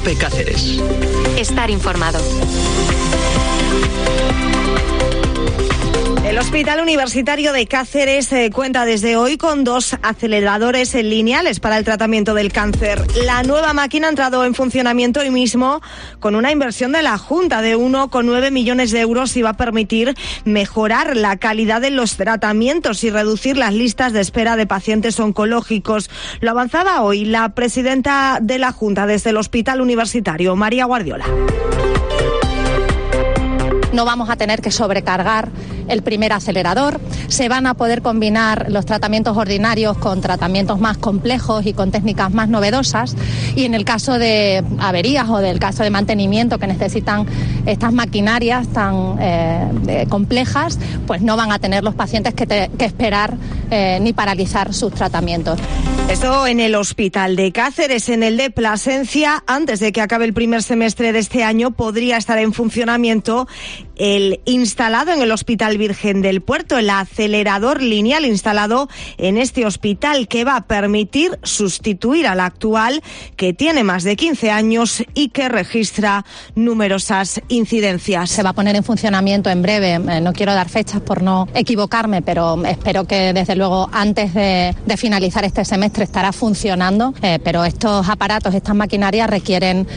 COPE Cáceres. Estar informado. El Hospital Universitario de Cáceres cuenta desde hoy con 2 aceleradores lineales para el tratamiento del cáncer. La nueva máquina ha entrado en funcionamiento hoy mismo con una inversión de la Junta de 1,9 millones de euros y va a permitir mejorar la calidad de los tratamientos y reducir las listas de espera de pacientes oncológicos. Lo avanzaba hoy la presidenta de la Junta desde el Hospital Universitario, María Guardiola. No vamos a tener que sobrecargar el primer acelerador, se van a poder combinar los tratamientos ordinarios con tratamientos más complejos y con técnicas más novedosas, y en el caso de averías o del caso de mantenimiento que necesitan estas maquinarias tan complejas, pues no van a tener los pacientes que esperar ni paralizar sus tratamientos. Esto en el Hospital de Cáceres. En el de Plasencia, antes de que acabe el primer semestre de este año, podría estar en funcionamiento el instalado en el Hospital Virgen del Puerto, el acelerador lineal instalado en este hospital, que va a permitir sustituir al actual, que tiene más de 15 años y que registra numerosas incidencias. Se va a poner en funcionamiento en breve, no quiero dar fechas por no equivocarme, pero espero que desde luego antes de finalizar este semestre estará funcionando, pero estos aparatos, estas maquinarias requieren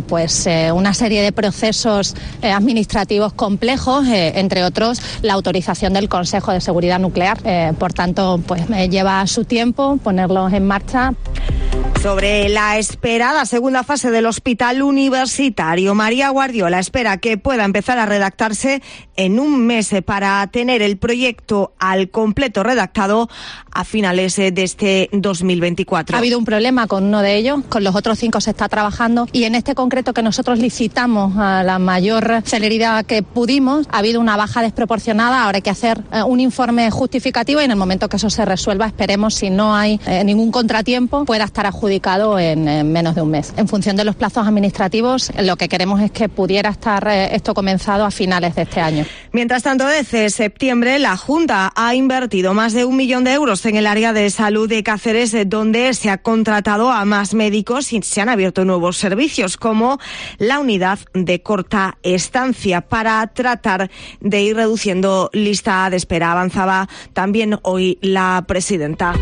una serie de procesos administrativos complejos, entre otros la autorización del Consejo de Seguridad Nuclear. Por tanto, lleva su tiempo ponerlos en marcha. Sobre la esperada segunda fase del Hospital Universitario, María Guardiola espera que pueda empezar a redactarse en un mes para tener el proyecto al completo redactado a finales de este 2024. Ha habido un problema con uno de ellos, con los otros 5 se está trabajando, y en este concreto que nosotros licitamos a la mayor celeridad que pudimos, ha habido una baja desproporcionada. Ahora hay que hacer un informe justificativo y en el momento que eso se resuelva, esperemos, si no hay ningún contratiempo, pueda estar adjudicado en menos de un mes. En función de los plazos administrativos, lo que queremos es que pudiera estar esto comenzado a finales de este año. Mientras tanto, desde septiembre, la Junta ha invertido más de 1 millón de euros en el área de salud de Cáceres, donde se ha contratado a más médicos y se han abierto nuevos servicios, como la unidad de corta estancia, para tratar de ir reduciendo lista de espera. Avanzaba también hoy la presidenta.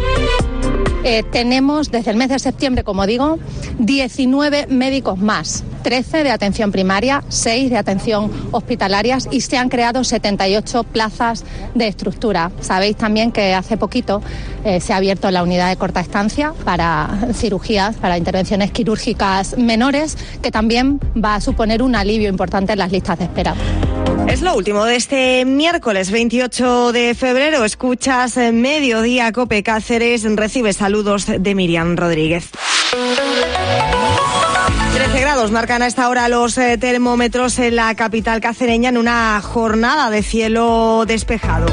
Tenemos desde el mes de septiembre, como digo, 19 médicos más, 13 de atención primaria, 6 de atención hospitalarias, y se han creado 78 plazas de estructura. Sabéis también que hace poquito se ha abierto la unidad de corta estancia para cirugías, para intervenciones quirúrgicas menores, que también va a suponer un alivio importante en las listas de espera. Es lo último de este miércoles 28 de febrero. Escuchas Mediodía COPE Cáceres. Recibe saludos de Miriam Rodríguez. 13 grados marcan a esta hora los termómetros en la capital cacereña, en una jornada de cielo despejado.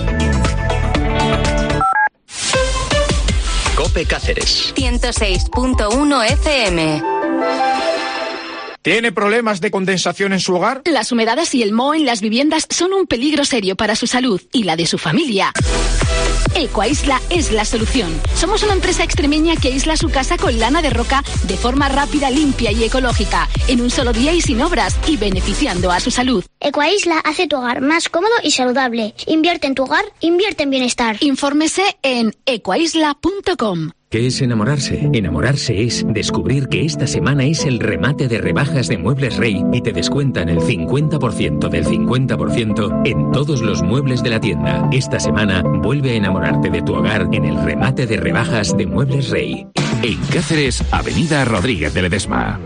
COPE Cáceres 106.1 FM. ¿Tiene problemas de condensación en su hogar? Las humedades y el moho en las viviendas son un peligro serio para su salud y la de su familia. Ecoaisla es la solución. Somos una empresa extremeña que aísla su casa con lana de roca de forma rápida, limpia y ecológica, en un solo día y sin obras, y beneficiando a su salud. Ecoaisla hace tu hogar más cómodo y saludable. Invierte en tu hogar, invierte en bienestar. Infórmese en ecoaisla.com. ¿Qué es enamorarse? Enamorarse es descubrir que esta semana es el remate de rebajas de Muebles Rey y te descuentan el 50% del 50% en todos los muebles de la tienda. Esta semana vuelve a enamorarte de tu hogar en el remate de rebajas de Muebles Rey. En Cáceres, Avenida Rodríguez de Ledesma.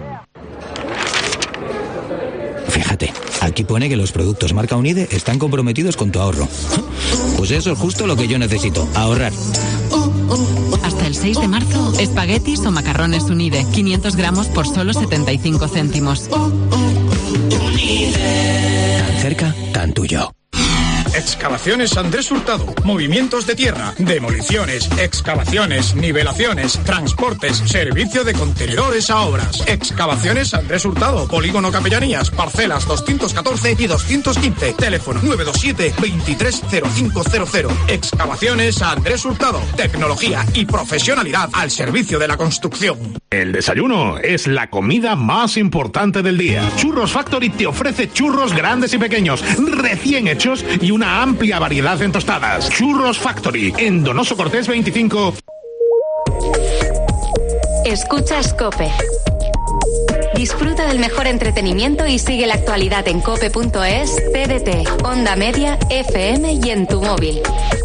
Fíjate, aquí pone que los productos marca Unide están comprometidos con tu ahorro. Pues eso es justo lo que yo necesito, ahorrar. Hasta el 6 de marzo, espaguetis o macarrones Unide, 500 gramos por solo 75 céntimos. Tan cerca, tan tuyo. Excavaciones Andrés Hurtado. Movimientos de tierra, demoliciones, excavaciones, nivelaciones, transportes, servicio de contenedores a obras. Excavaciones Andrés Hurtado. Polígono Capellanías, parcelas 214 y 215. Teléfono 927 230500. Excavaciones Andrés Hurtado. Tecnología y profesionalidad al servicio de la construcción. El desayuno es la comida más importante del día. Churros Factory te ofrece churros grandes y pequeños, recién hechos y una amplia variedad en tostadas. Churros Factory, en Donoso Cortés 25. Escuchas COPE. Disfruta del mejor entretenimiento y sigue la actualidad en cope.es, TDT, Onda Media, FM y en tu móvil.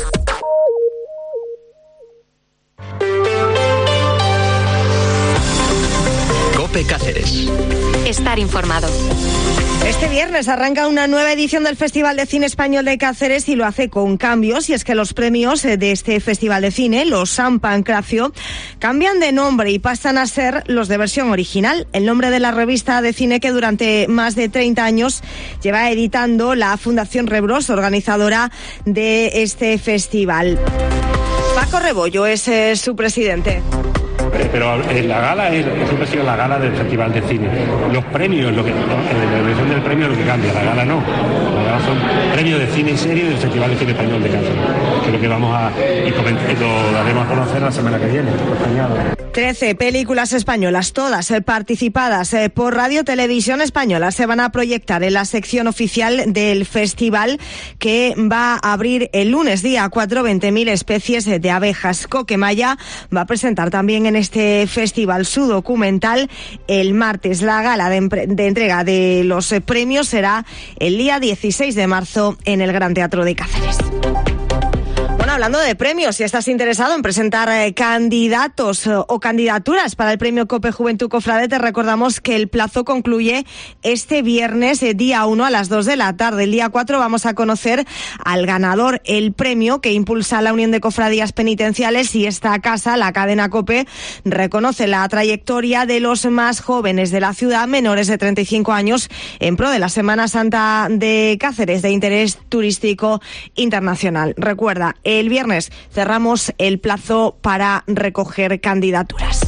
COPE Cáceres. Estar informado. Este viernes arranca una nueva edición del Festival de Cine Español de Cáceres y lo hace con cambios, y es que los premios de este Festival de Cine, los San Pancracio, cambian de nombre y pasan a ser los de versión original. El nombre de la revista de cine que durante más de 30 años lleva editando la Fundación Rebros, organizadora de este festival. Paco Rebollo es su presidente. Pero la gala siempre ha sido la gala del Festival de Cine. Los premios, la elección del premio es lo que cambia, la gala no. La gala son premios de cine y serie del Festival de Cine Español de Cáceres, que es lo que vamos a lo daremos a conocer la semana que viene. 13 películas españolas, todas participadas por Radio Televisión Española, se van a proyectar en la sección oficial del festival, que va a abrir el lunes día 4 20.000 especies de abejas. Coquemaya va a presentar también en este festival su documental el martes. La gala de entrega de los premios será el día 16 de marzo en el Gran Teatro de Cáceres. Bueno, hablando de premios, si estás interesado en presentar candidatos o candidaturas para el premio COPE Juventud Cofrade, te recordamos que el plazo concluye este viernes, día 1 a las 2 de la tarde. El día 4 vamos a conocer al ganador. El premio que impulsa la Unión de Cofradías Penitenciales y esta casa, la cadena COPE, reconoce la trayectoria de los más jóvenes de la ciudad, menores de 35 años, en pro de la Semana Santa de Cáceres, de interés turístico internacional. Recuerda, el viernes cerramos el plazo para recoger candidaturas.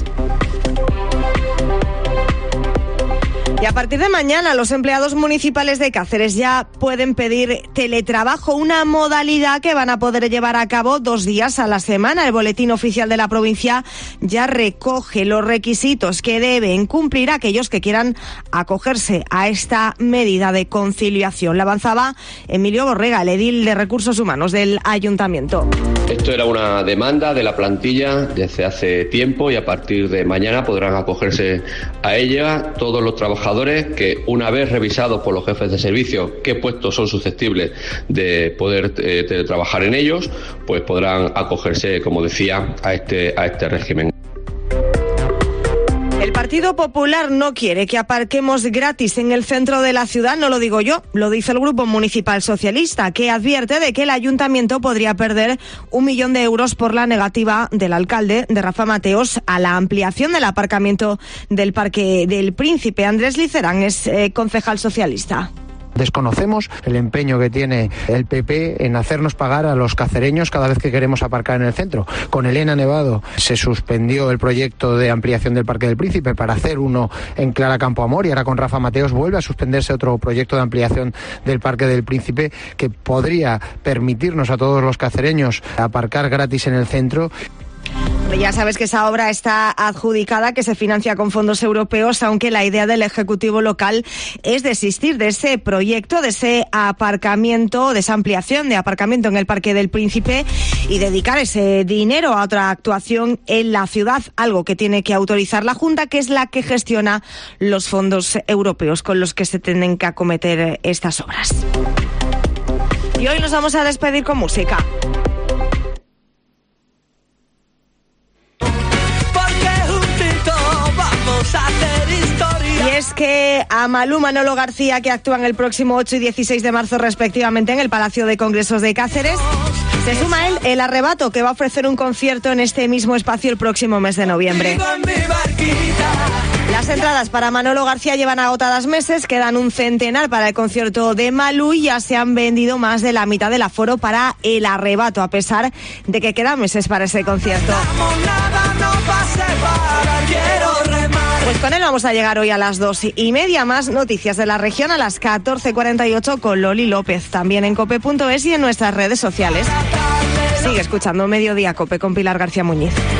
Y a partir de mañana los empleados municipales de Cáceres ya pueden pedir teletrabajo, una modalidad que van a poder llevar a cabo 2 días a la semana. El boletín oficial de la provincia ya recoge los requisitos que deben cumplir aquellos que quieran acogerse a esta medida de conciliación. La avanzaba Emilio Borrega, el edil de Recursos Humanos del Ayuntamiento. Esto era una demanda de la plantilla desde hace tiempo y a partir de mañana podrán acogerse a ella todos los trabajadores que, una vez revisados por los jefes de servicio qué puestos son susceptibles de poder trabajar en ellos, pues podrán acogerse, como decía, a este régimen. El Partido Popular no quiere que aparquemos gratis en el centro de la ciudad, no lo digo yo, lo dice el Grupo Municipal Socialista, que advierte de que el Ayuntamiento podría perder 1 millón de euros por la negativa del alcalde, de Rafa Mateos, a la ampliación del aparcamiento del Parque del Príncipe. Andrés Licerán es concejal socialista. Desconocemos el empeño que tiene el PP en hacernos pagar a los cacereños cada vez que queremos aparcar en el centro. Con Elena Nevado se suspendió el proyecto de ampliación del Parque del Príncipe para hacer uno en Clara Campoamor, y ahora con Rafa Mateos vuelve a suspenderse otro proyecto de ampliación del Parque del Príncipe que podría permitirnos a todos los cacereños aparcar gratis en el centro. Ya sabes que esa obra está adjudicada, que se financia con fondos europeos, aunque la idea del Ejecutivo local es desistir de ese proyecto, de ese aparcamiento, de esa ampliación de aparcamiento en el Parque del Príncipe y dedicar ese dinero a otra actuación en la ciudad, algo que tiene que autorizar la Junta, que es la que gestiona los fondos europeos con los que se tienen que acometer estas obras. Y hoy nos vamos a despedir con música. Y es que a Malú, Manolo García, que actúan el próximo 8 y 16 de marzo respectivamente en el Palacio de Congresos de Cáceres, se suma El Arrebato, que va a ofrecer un concierto en este mismo espacio el próximo mes de noviembre. Las entradas para Manolo García llevan agotadas meses, quedan un centenar para el concierto de Malú y ya se han vendido más de la mitad del aforo para El Arrebato, a pesar de que quedan meses para ese concierto. Pues con él vamos a llegar hoy a las 2:30. Más noticias de la región a las 14:48 con Loli López, también en cope.es y en nuestras redes sociales. Sigue escuchando Mediodía Cope con Pilar García Muñiz.